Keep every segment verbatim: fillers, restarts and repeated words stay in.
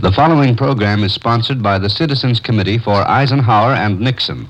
The following program is sponsored by the Citizens Committee for Eisenhower and Nixon.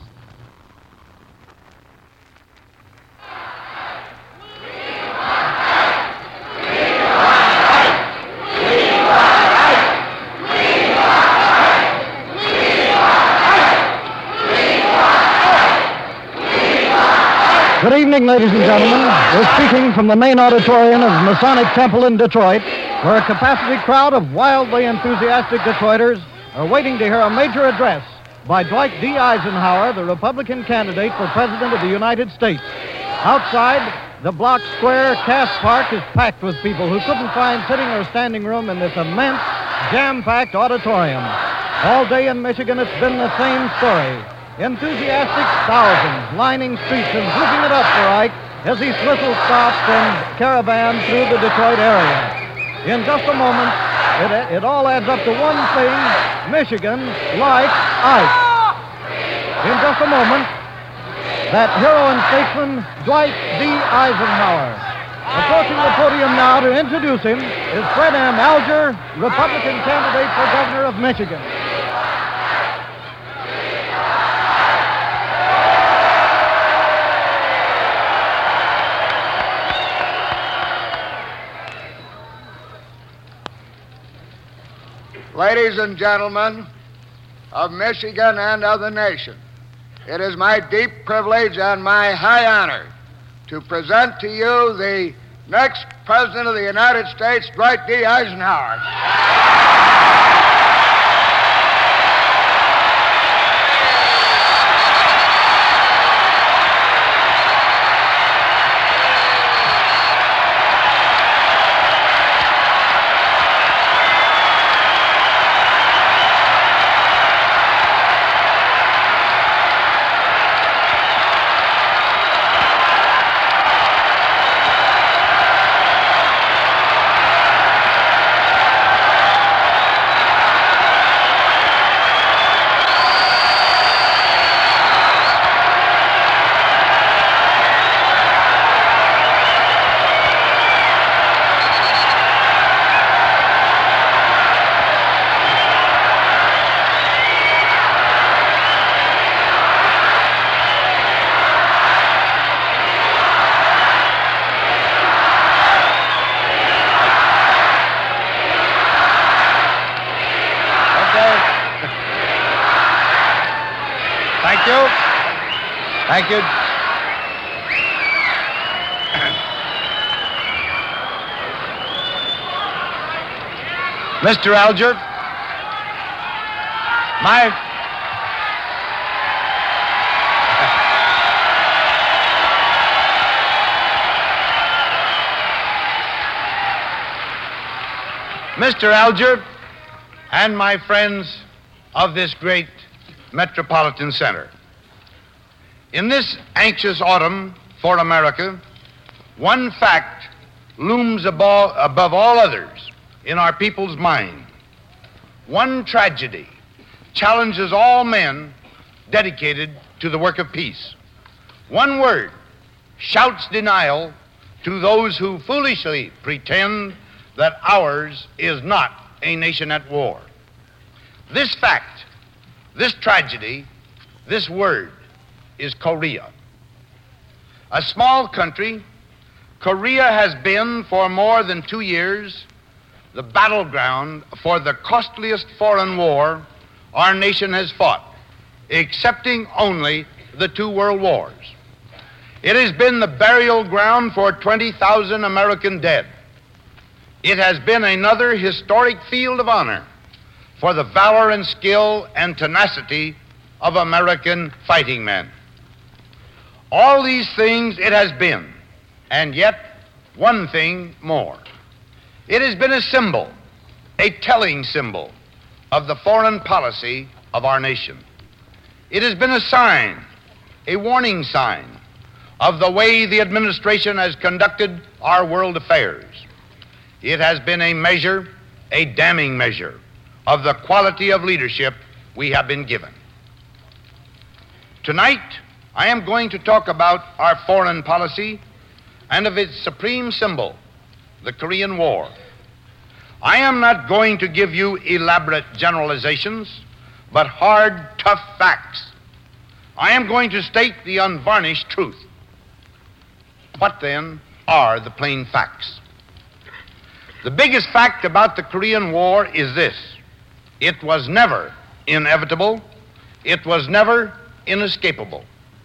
Good evening, ladies and gentlemen. We're speaking from the main auditorium of Masonic Temple in Detroit, where a capacity crowd of wildly enthusiastic Detroiters are waiting to hear a major address by Dwight D. Eisenhower, the Republican candidate for President of the United States. Outside, the block square Cass Park is packed with people who couldn't find sitting or standing room in this immense, jam-packed auditorium. All day in Michigan, it's been the same story. Enthusiastic thousands lining streets and whooping it up for Ike as he whistle-stops and caravans through the Detroit area. In just a moment, it, it all adds up to one thing: Michigan likes Ike. In just a moment, that hero and statesman, Dwight D. Eisenhower. Approaching the podium now to introduce him is Fred M. Alger, Republican candidate for governor of Michigan. Ladies and gentlemen of Michigan and of the nation, it is my deep privilege and my high honor to present to you the next President of the United States, Dwight D. Eisenhower. Thank you. Thank you. Mister Alger, my... Mister Alger and my friends of this great metropolitan center. In this anxious autumn for America, one fact looms above, above all others in our people's mind. One tragedy challenges all men dedicated to the work of peace. One word shouts denial to those who foolishly pretend that ours is not a nation at war. This fact, this tragedy, this word is Korea. A small country, Korea has been for more than two years the battleground for the costliest foreign war our nation has fought, excepting only the two world wars. It has been the burial ground for twenty thousand American dead. It has been another historic field of honor for the valor and skill and tenacity of American fighting men. All these things it has been, and yet one thing more. It has been a symbol, a telling symbol of the foreign policy of our nation. It has been a sign, a warning sign of the way the administration has conducted our world affairs. It has been a measure, a damning measure, of the quality of leadership we have been given. Tonight, I am going to talk about our foreign policy and of its supreme symbol, the Korean War. I am not going to give you elaborate generalizations, but hard, tough facts. I am going to state the unvarnished truth. What, then, are the plain facts? The biggest fact about the Korean War is this: it was never inevitable. It was never inescapable.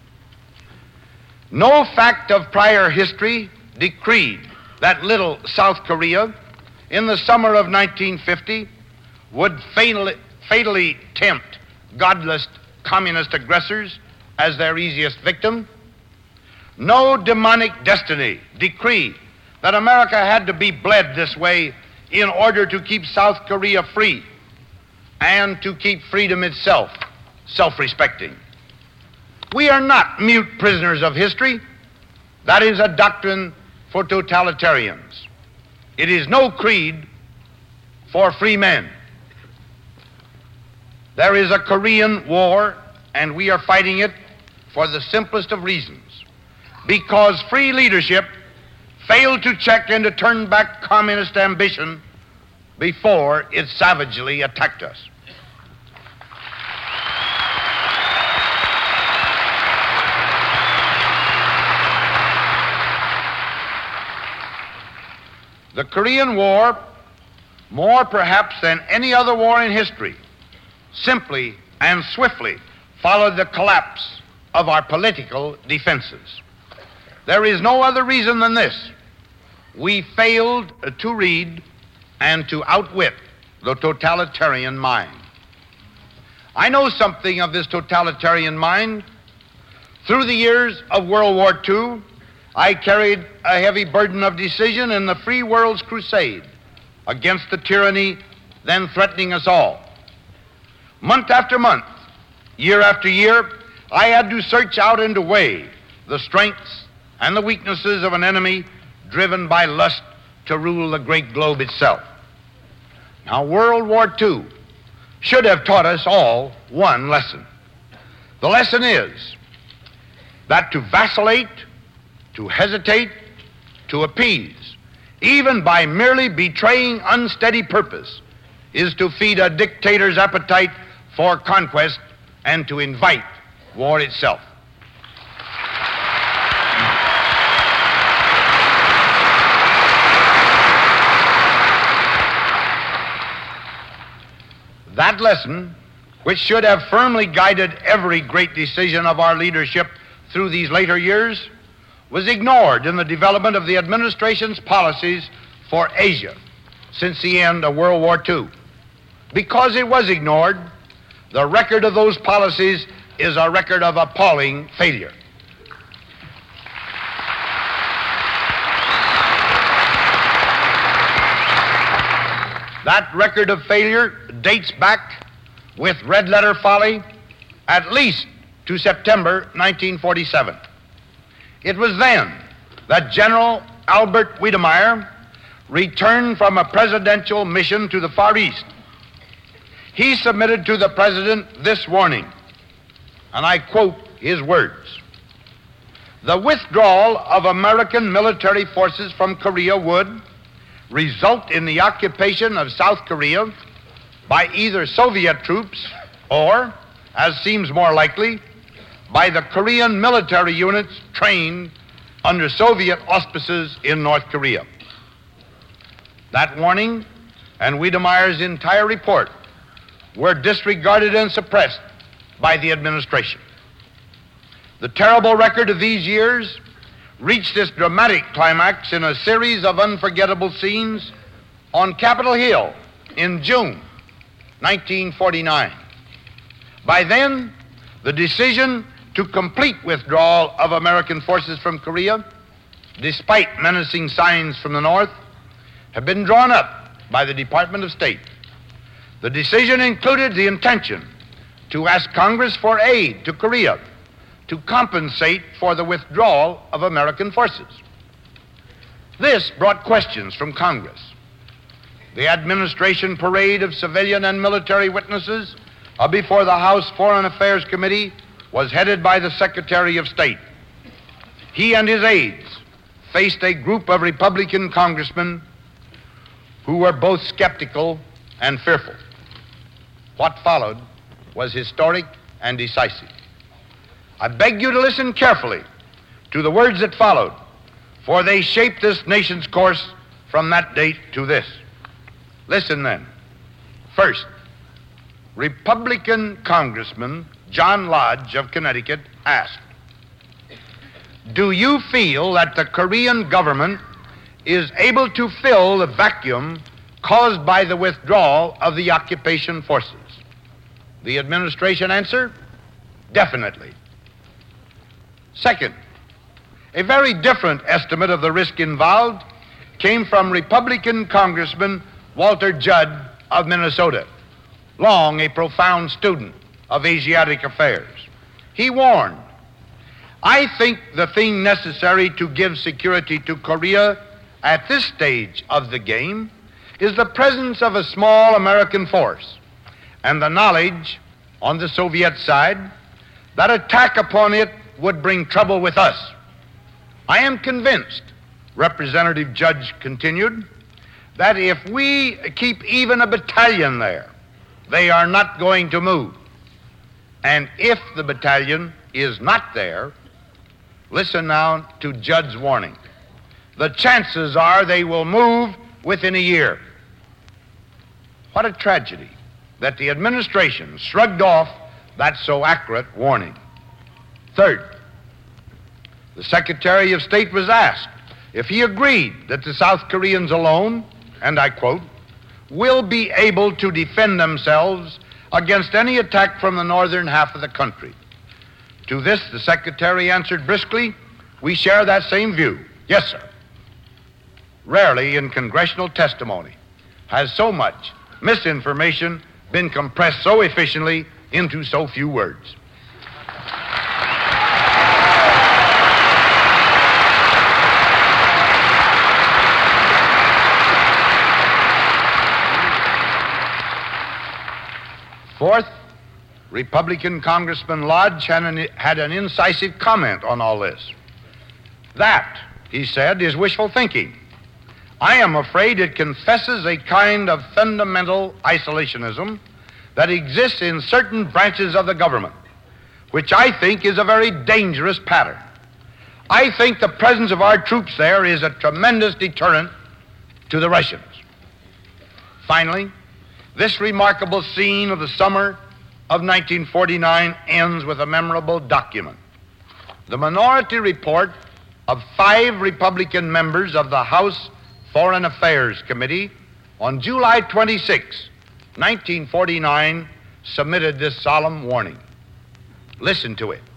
No fact of prior history decreed that little South Korea in the summer of nineteen fifty would fatally, fatally tempt godless communist aggressors as their easiest victim. No demonic destiny decreed that America had to be bled this way in order to keep South Korea free and to keep freedom itself self-respecting. We are not mute prisoners of history. That is a doctrine for totalitarians. It is no creed for free men. There is a Korean War, and we are fighting it for the simplest of reasons. Because free leadership failed to check and to turn back communist ambition before it savagely attacked us. The Korean War, more perhaps than any other war in history, simply and swiftly followed the collapse of our political defenses. There is no other reason than this: we failed to read and to outwit the totalitarian mind. I know something of this totalitarian mind. Through the years of World War Two, I carried a heavy burden of decision in the free world's crusade against the tyranny then threatening us all. Month after month, year after year, I had to search out and to weigh the strengths and the weaknesses of an enemy driven by lust to rule the great globe itself. Now, World War Two should have taught us all one lesson. The lesson is that to vacillate, to hesitate, to appease, even by merely betraying unsteady purpose, is to feed a dictator's appetite for conquest and to invite war itself. That lesson, which should have firmly guided every great decision of our leadership through these later years, was ignored in the development of the administration's policies for Asia since the end of World War Two. Because it was ignored, the record of those policies is a record of appalling failure. That record of failure dates back, with red letter folly, at least to September nineteen forty-seven. It was then that General Albert Wiedemeyer returned from a presidential mission to the Far East. He submitted to the President this warning, and I quote his words: "The withdrawal of American military forces from Korea would result in the occupation of South Korea by either Soviet troops or, as seems more likely, by the Korean military units trained under Soviet auspices in North Korea." That warning and Wiedemeyer's entire report were disregarded and suppressed by the administration. The terrible record of these years reached its dramatic climax in a series of unforgettable scenes on Capitol Hill in June nineteen forty-nine. By then, the decision to complete withdrawal of American forces from Korea, despite menacing signs from the North, had been drawn up by the Department of State. The decision included the intention to ask Congress for aid to Korea to compensate for the withdrawal of American forces. This brought questions from Congress. The administration parade of civilian and military witnesses uh, before the House Foreign Affairs Committee was headed by the Secretary of State. He and his aides faced a group of Republican congressmen who were both skeptical and fearful. What followed was historic and decisive. I beg you to listen carefully to the words that followed, for they shaped this nation's course from that date to this. Listen then. First, Republican Congressman John Lodge of Connecticut asked, "Do you feel that the Korean government is able to fill the vacuum caused by the withdrawal of the occupation forces?" The administration answered, "Definitely." Second, a very different estimate of the risk involved came from Republican Congressman Walter Judd of Minnesota, long a profound student of Asiatic affairs. He warned, "I think the thing necessary to give security to Korea at this stage of the game is the presence of a small American force and the knowledge on the Soviet side that attack upon it would bring trouble with us. I am convinced," Representative Judge continued, "that if we keep even a battalion there, they are not going to move. And if the battalion is not there," listen now to Judd's warning, "the chances are they will move within a year." What a tragedy that the administration shrugged off that so accurate warning. Third, the Secretary of State was asked if he agreed that the South Koreans alone, and I quote, "will be able to defend themselves against any attack from the northern half of the country." To this, the Secretary answered briskly, "We share that same view. Yes, sir." Rarely in congressional testimony has so much misinformation been compressed so efficiently into so few words. Fourth, Republican Congressman Lodge had an, had an incisive comment on all this. "That," he said, "is wishful thinking. I am afraid it confesses a kind of fundamental isolationism that exists in certain branches of the government, which I think is a very dangerous pattern. I think the presence of our troops there is a tremendous deterrent to the Russians." Finally, this remarkable scene of the summer of nineteen forty-nine ends with a memorable document. The minority report of five Republican members of the House Foreign Affairs Committee on July twenty-sixth, nineteen forty-nine, submitted this solemn warning. Listen to it.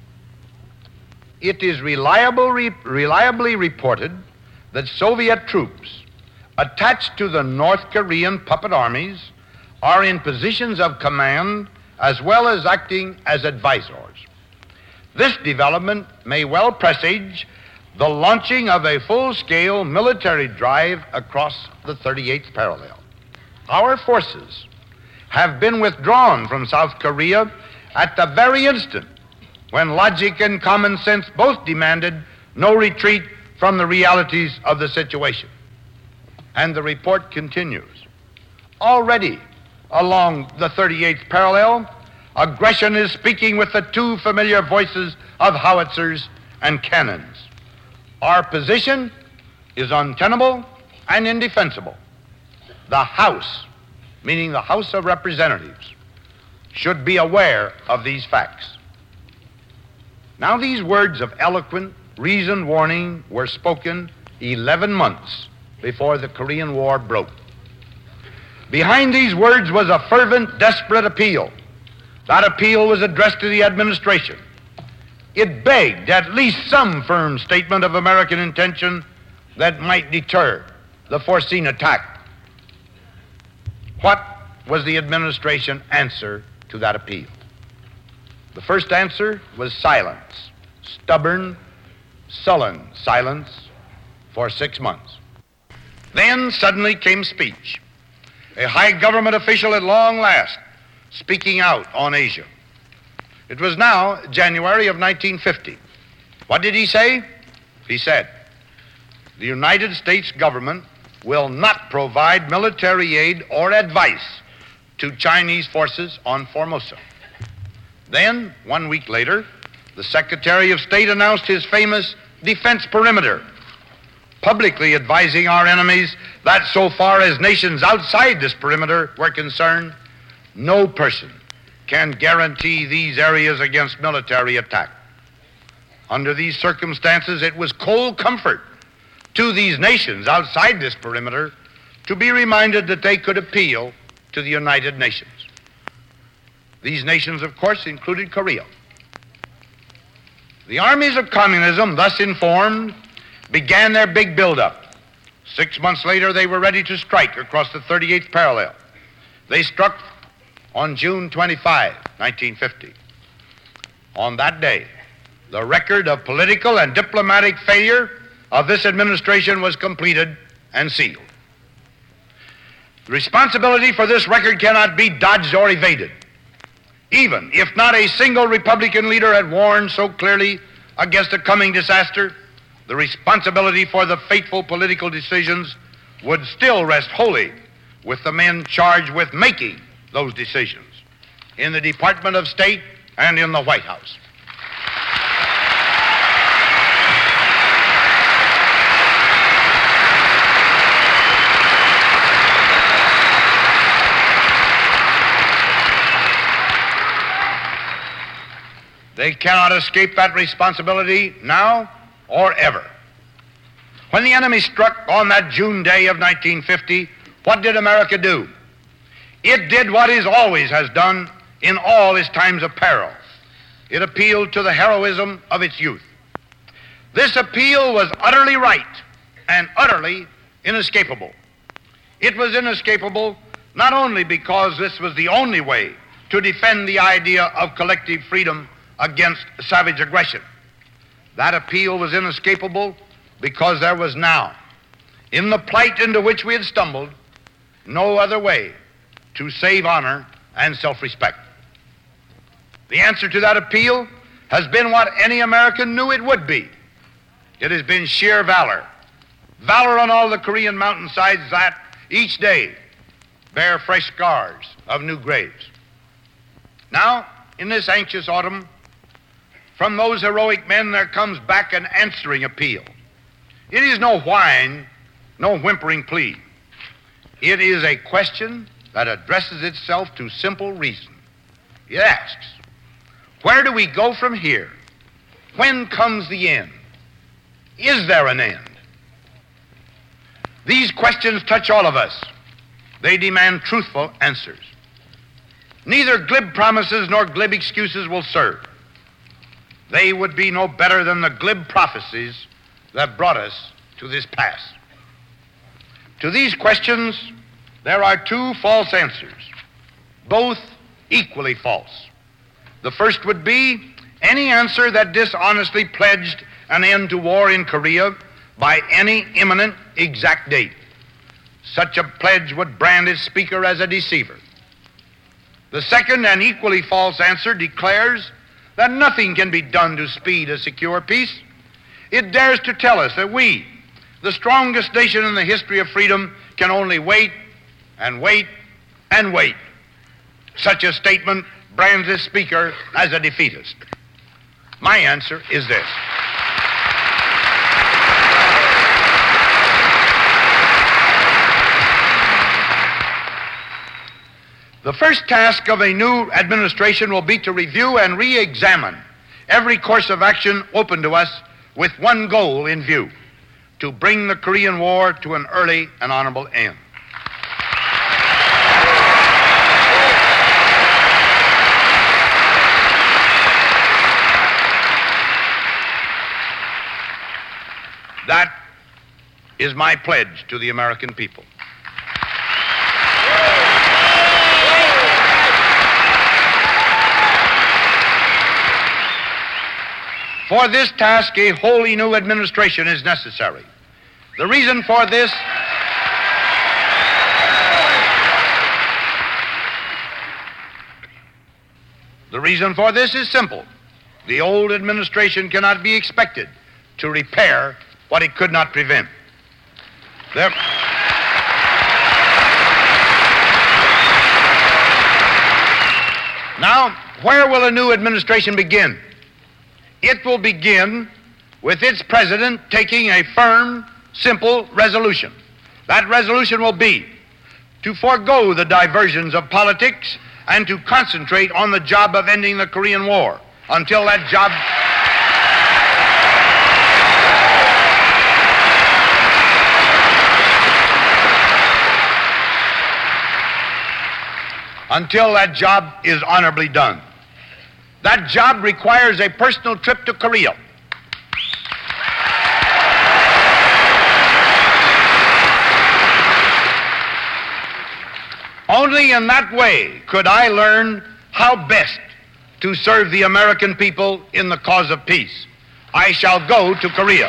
"It is reliable, re- reliably reported that Soviet troops attached to the North Korean puppet armies are in positions of command as well as acting as advisors. This development may well presage the launching of a full-scale military drive across the thirty-eighth parallel. Our forces have been withdrawn from South Korea at the very instant when logic and common sense both demanded no retreat from the realities of the situation." And the report continues, "Already along the thirty-eighth parallel, aggression is speaking with the two familiar voices of howitzers and cannons. Our position is untenable and indefensible. The House, meaning the House of Representatives, should be aware of these facts." Now, these words of eloquent, reasoned warning were spoken eleven months before the Korean War broke. Behind these words was a fervent, desperate appeal. That appeal was addressed to the administration. It begged at least some firm statement of American intention that might deter the foreseen attack. What was the administration answer to that appeal? The first answer was silence, stubborn, sullen silence for six months. Then suddenly came speech. A high government official at long last speaking out on Asia. It was now January of nineteen fifty. What did he say? He said, "The United States government will not provide military aid or advice to Chinese forces on Formosa. Then, one week later, the Secretary of State announced his famous defense perimeter, publicly advising our enemies that so far as nations outside this perimeter were concerned, no person can guarantee these areas against military attack. Under these circumstances, it was cold comfort to these nations outside this perimeter to be reminded that they could appeal to the United Nations. These nations, of course, included Korea. The armies of communism, thus informed, began their big buildup. Six months later, they were ready to strike across the thirty-eighth parallel. They struck on June twenty-fifth, nineteen fifty. On that day, the record of political and diplomatic failure of this administration was completed and sealed. The responsibility for this record cannot be dodged or evaded, even if not a single Republican leader had warned so clearly against a coming disaster. The responsibility for the fateful political decisions would still rest wholly with the men charged with making those decisions in the Department of State and in the White House. They cannot escape that responsibility now or ever. When the enemy struck on that June day of nineteen fifty, what did America do? It did what it always has done in all its times of peril. It appealed to the heroism of its youth. This appeal was utterly right and utterly inescapable. It was inescapable not only because this was the only way to defend the idea of collective freedom against savage aggression. That appeal was inescapable because there was now, in the plight into which we had stumbled, no other way to save honor and self-respect. The answer to that appeal has been what any American knew it would be. It has been sheer valor. Valor on all the Korean mountainsides that, each day, bear fresh scars of new graves. Now, in this anxious autumn, from those heroic men there comes back an answering appeal. It is no whine, no whimpering plea. It is a question that addresses itself to simple reason. It asks, where do we go from here? When comes the end? Is there an end? These questions touch all of us. They demand truthful answers. Neither glib promises nor glib excuses will serve. They would be no better than the glib prophecies that brought us to this pass. To these questions, there are two false answers, both equally false. The first would be any answer that dishonestly pledged an end to war in Korea by any imminent exact date. Such a pledge would brand its speaker as a deceiver. The second and equally false answer declares that nothing can be done to speed a secure peace. It dares to tell us that we, the strongest nation in the history of freedom, can only wait and wait and wait. Such a statement brands its speaker as a defeatist. My answer is this. The first task of a new administration will be to review and re-examine every course of action open to us with one goal in view: to bring the Korean War to an early and honorable end. That is my pledge to the American people. For this task, a wholly new administration is necessary. The reason for this The reason for this is simple. The old administration cannot be expected to repair what it could not prevent. There where will a new administration begin? It will begin with its president taking a firm, simple resolution. That resolution will be to forego the diversions of politics and to concentrate on the job of ending the Korean War. Until that job... until that job is honorably done. That job requires a personal trip to Korea. Only in that way could I learn how best to serve the American people in the cause of peace. I shall go to Korea.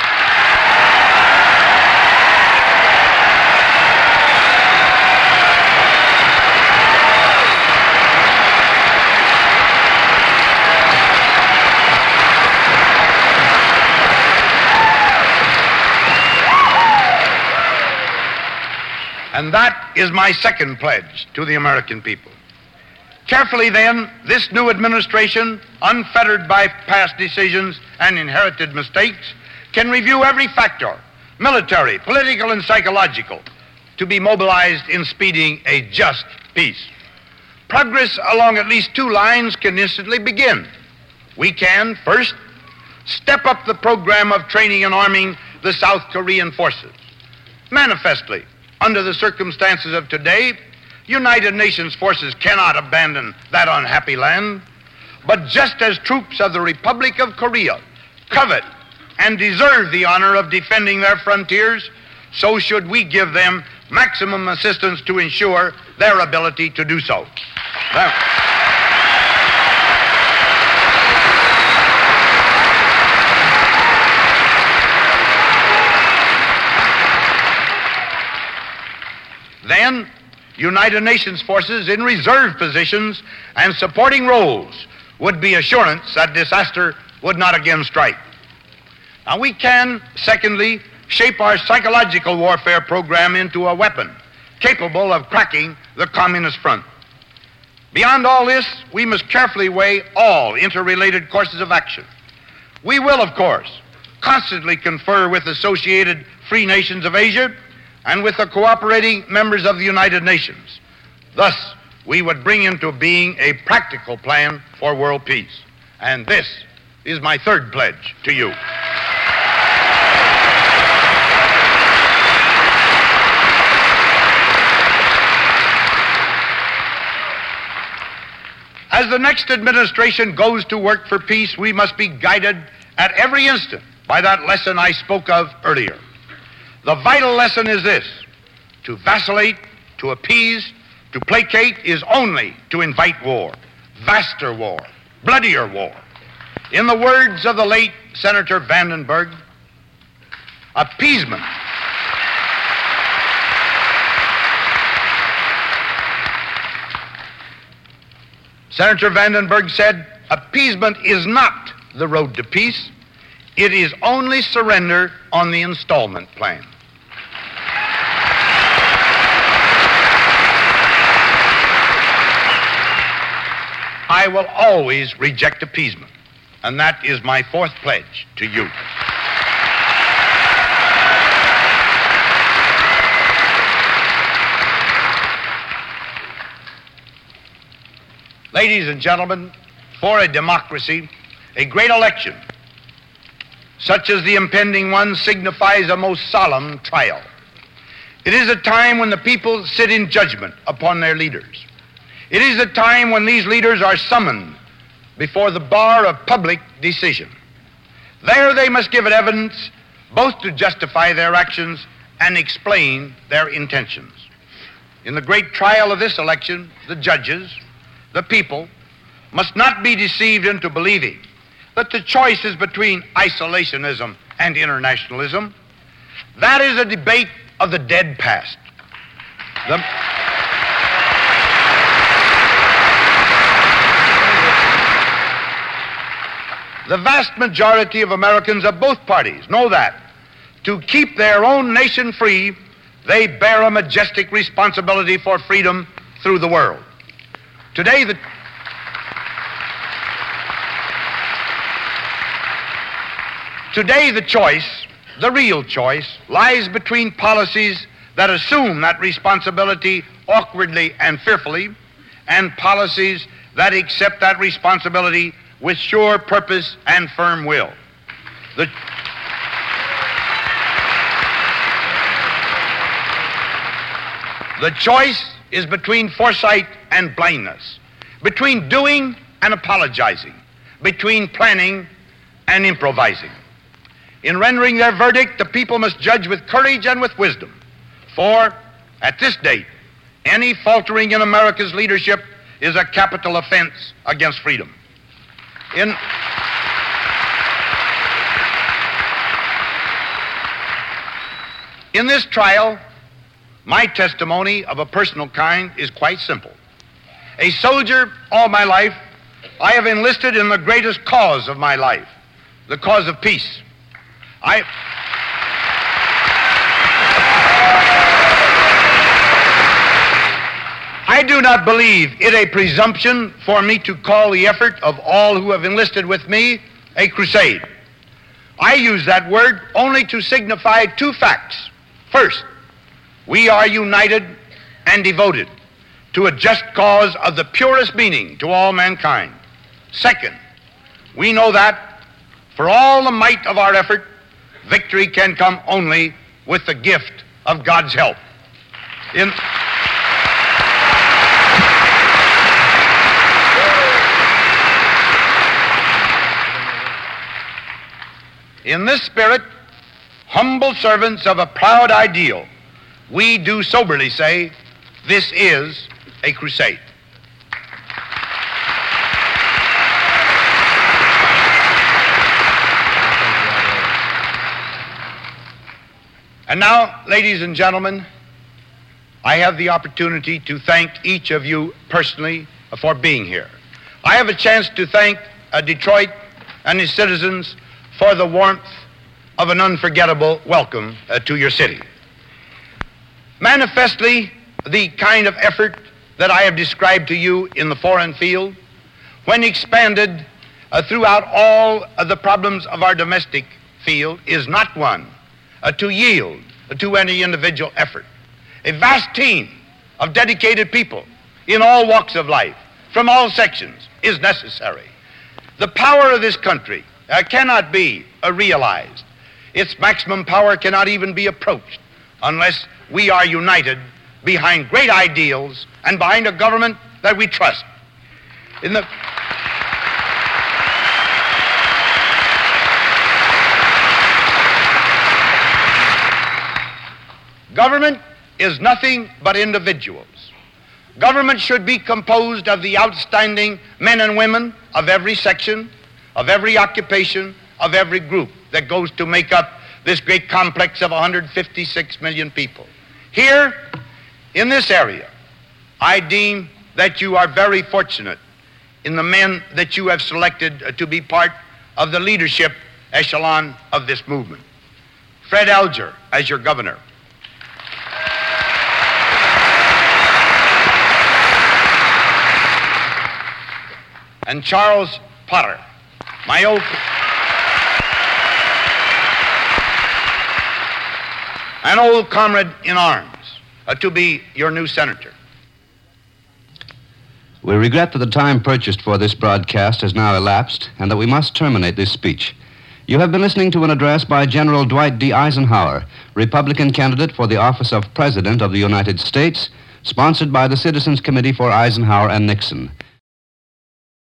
And that is my second pledge to the American people. Carefully, then, this new administration, unfettered by past decisions and inherited mistakes, can review every factor, military, political, and psychological, to be mobilized in speeding a just peace. Progress along at least two lines can instantly begin. We can, first, step up the program of training and arming the South Korean forces. Manifestly, under the circumstances of today, United Nations forces cannot abandon that unhappy land. But just as troops of the Republic of Korea covet and deserve the honor of defending their frontiers, so should we give them maximum assistance to ensure their ability to do so. Now, Then, United Nations forces in reserve positions and supporting roles would be assurance that disaster would not again strike. Now, we can, secondly, shape our psychological warfare program into a weapon capable of cracking the communist front. Beyond all this, we must carefully weigh all interrelated courses of action. We will, of course, constantly confer with associated free nations of Asia and with the cooperating members of the United Nations. Thus, we would bring into being a practical plan for world peace. And this is my third pledge to you. As the next administration goes to work for peace, we must be guided at every instant by that lesson I spoke of earlier. The vital lesson is this: to vacillate, to appease, to placate is only to invite war, vaster war, bloodier war. In the words of the late Senator Vandenberg, appeasement Senator Vandenberg said, appeasement is not the road to peace. It is only surrender on the installment plan. I will always reject appeasement, and that is my fourth pledge to you. Ladies and gentlemen, for a democracy, a great election, such as the impending one, signifies a most solemn trial. It is a time when the people sit in judgment upon their leaders. It is a time when these leaders are summoned before the bar of public decision. There they must give evidence both to justify their actions and explain their intentions. In the great trial of this election, the judges, the people, must not be deceived into believing that the choice is between isolationism and internationalism. That is a debate of the dead past. The, the vast majority of Americans of both parties know that to keep their own nation free, they bear a majestic responsibility for freedom through the world. Today, the Today, the choice, the real choice, lies between policies that assume that responsibility awkwardly and fearfully, and policies that accept that responsibility with sure purpose and firm will. The, the choice is between foresight and blindness, between doing and apologizing, between planning and improvising. In rendering their verdict, the people must judge with courage and with wisdom, for at this date, any faltering in America's leadership is a capital offense against freedom. In, in this trial, my testimony of a personal kind is quite simple. A soldier all my life, I have enlisted in the greatest cause of my life, the cause of peace. I... I do not believe it a presumption for me to call the effort of all who have enlisted with me a crusade. I use that word only to signify two facts. First, we are united and devoted to a just cause of the purest meaning to all mankind. Second, we know that for all the might of our effort, victory can come only with the gift of God's help. In In this spirit, humble servants of a proud ideal, we do soberly say, this is a crusade. And now, ladies and gentlemen, I have the opportunity to thank each of you personally for being here. I have a chance to thank uh, Detroit and its citizens for the warmth of an unforgettable welcome uh, to your city. Manifestly, the kind of effort that I have described to you in the foreign field, when expanded uh, throughout all of the problems of our domestic field, is not one uh, to yield to any individual effort. A vast team of dedicated people in all walks of life, from all sections, is necessary. The power of this country Uh, cannot be uh, realized. Its maximum power cannot even be approached unless we are united behind great ideals and behind a government that we trust. In the Government is nothing but individuals. Government should be composed of the outstanding men and women of every section, of every occupation, of every group that goes to make up this great complex of one hundred fifty-six million people. Here, in this area, I deem that you are very fortunate in the men that you have selected uh, to be part of the leadership echelon of this movement. Fred Alger as your governor. And Charles Potter, my old, an old comrade in arms, uh, to be your new senator. We regret that the time purchased for this broadcast has now elapsed and that we must terminate this speech. You have been listening to an address by General Dwight D. Eisenhower, Republican candidate for the office of President of the United States, sponsored by the Citizens Committee for Eisenhower and Nixon.